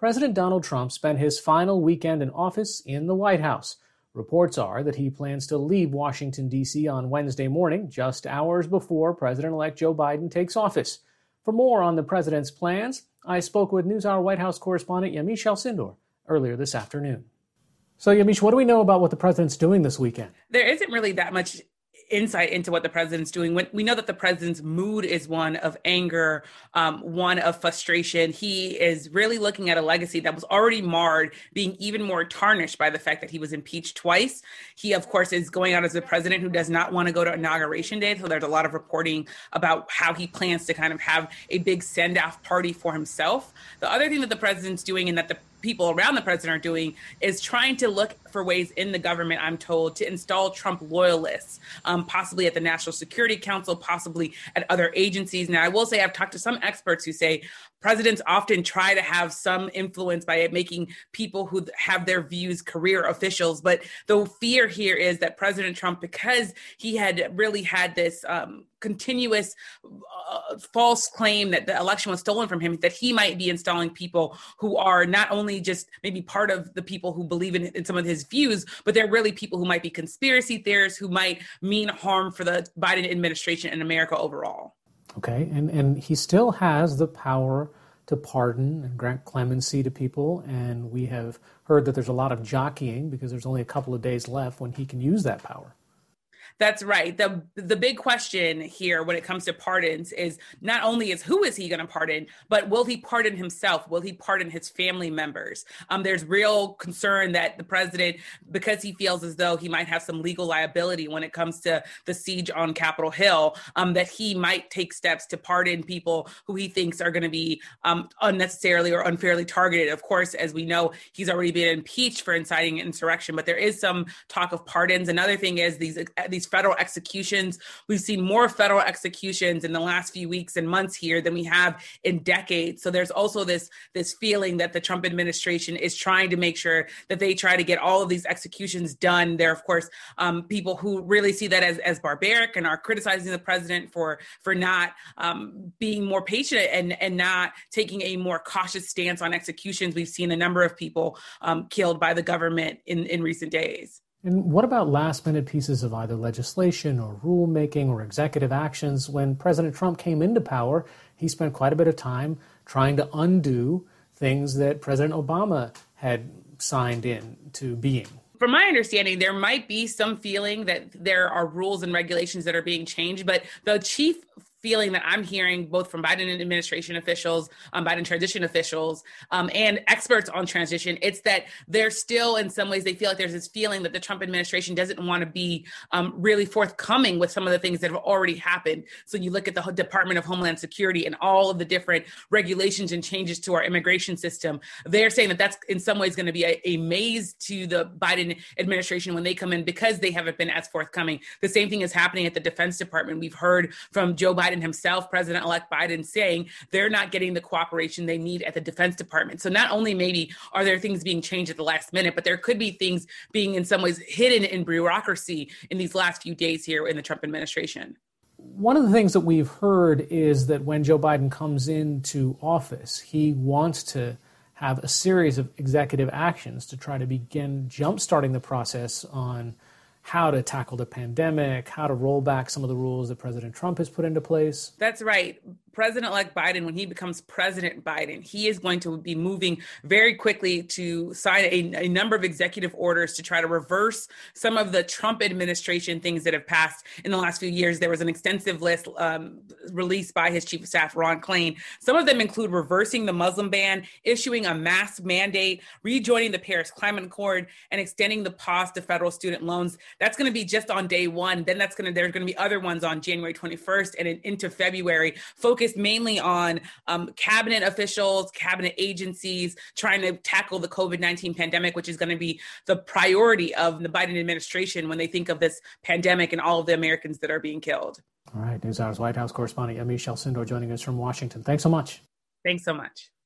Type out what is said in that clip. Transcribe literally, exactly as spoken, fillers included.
President Donald Trump spent his final weekend in office in the White House. Reports are that he plans to leave Washington, D C on Wednesday morning, just hours before President-elect Joe Biden takes office. For more on the president's plans, I spoke with NewsHour White House correspondent Yamiche Alcindor earlier this afternoon. So, Yamiche, what do we know about what the president's doing this weekend? There isn't really that much insight into what the president's doing. When we know that the president's mood is one of anger, um, one of frustration. He is really looking at a legacy that was already marred, being even more tarnished by the fact that he was impeached twice. He, of course, is going out as a president who does not want to go to Inauguration Day. So there's a lot of reporting about how he plans to kind of have a big send-off party for himself. The other thing that the president's doing, and that the people around the president are doing, is trying to look for ways in the government, I'm told, to install Trump loyalists, um, possibly at the National Security Council, possibly at other agencies. Now, I will say I've talked to some experts who say presidents often try to have some influence by making people who have their views career officials. But the fear here is that President Trump, because he had really had this um, continuous uh, false claim that the election was stolen from him, that he might be installing people who are not only just maybe part of the people who believe in, in some of his views, but they're really people who might be conspiracy theorists who might mean harm for the Biden administration and America overall. Okay, and, and he still has the power to pardon and grant clemency to people, and we have heard that there's a lot of jockeying because there's only a couple of days left when he can use that power. That's right. The the big question here when it comes to pardons is not only is who is he going to pardon, but will he pardon himself? Will he pardon his family members? Um, there's real concern that the president, because he feels as though he might have some legal liability when it comes to the siege on Capitol Hill, um, that he might take steps to pardon people who he thinks are going to be um, unnecessarily or unfairly targeted. Of course, as we know, he's already been impeached for inciting insurrection, but there is some talk of pardons. Another thing is these these federal executions. We've seen more federal executions in the last few weeks and months here than we have in decades. So there's also this, this feeling that the Trump administration is trying to make sure that they try to get all of these executions done. There are, of course, um, people who really see that as, as barbaric and are criticizing the president for, for not um, being more patient and, and not taking a more cautious stance on executions. We've seen a number of people um, killed by the government in, in recent days. And what about last-minute pieces of either legislation or rulemaking or executive actions? When President Trump came into power, he spent quite a bit of time trying to undo things that President Obama had signed into being. From my understanding, there might be some feeling that there are rules and regulations that are being changed, but the chief feeling that I'm hearing both from Biden administration officials, um, Biden transition officials, um, and experts on transition, it's that they're still, in some ways, they feel like there's this feeling that the Trump administration doesn't want to be um, really forthcoming with some of the things that have already happened. So you look at the Department of Homeland Security and all of the different regulations and changes to our immigration system. They're saying that that's in some ways going to be a, a maze to the Biden administration when they come in because they haven't been as forthcoming. The same thing is happening at the Defense Department. We've heard from Joe Biden himself, President-elect Biden, saying they're not getting the cooperation they need at the Defense Department. So not only maybe are there things being changed at the last minute, but there could be things being in some ways hidden in bureaucracy in these last few days here in the Trump administration. One of the things that we've heard is that when Joe Biden comes into office, he wants to have a series of executive actions to try to begin jump-starting the process on how to tackle the pandemic, how to roll back some of the rules that President Trump has put into place. That's right. President-elect Biden, when he becomes President Biden, he is going to be moving very quickly to sign a, a number of executive orders to try to reverse some of the Trump administration things that have passed in the last few years. There was an extensive list um, released by his chief of staff, Ron Klain. Some of them include reversing the Muslim ban, issuing a mask mandate, rejoining the Paris Climate Accord, and extending the pause to federal student loans. That's going to be just on day one. Then that's going to, there's going to be other ones on January twenty-first and in, into February, focused mainly on um, cabinet officials, cabinet agencies, trying to tackle the COVID nineteen pandemic, which is going to be the priority of the Biden administration when they think of this pandemic and all of the Americans that are being killed. All right. NewsHour's White House correspondent Yamiche Alcindor joining us from Washington. Thanks so much. Thanks so much.